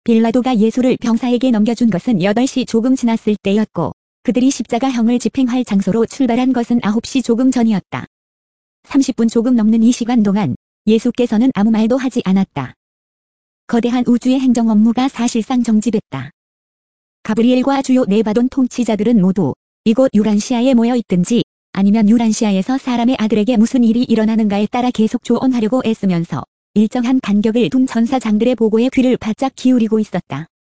빌라도가 예수를 병사에게 넘겨준 것은 8시 조금 지났을 때였고 그들이 십자가형을 집행할 장소로 출발한 것은 9시 조금 전이었다. 30분 조금 넘는 이 시간 동안 예수께서는 아무 말도 하지 않았다. 거대한 우주의 행정 업무가 사실상 정지됐다. 가브리엘과 주요 네바돈 통치자들은 모두 이곳 유란시아에 모여 있든지 아니면 유란시아에서 사람의 아들에게 무슨 일이 일어나는가에 따라 계속 조언하려고 애쓰면서 일정한 간격을 둔 천사장들의 보고에 귀를 바짝 기울이고 있었다.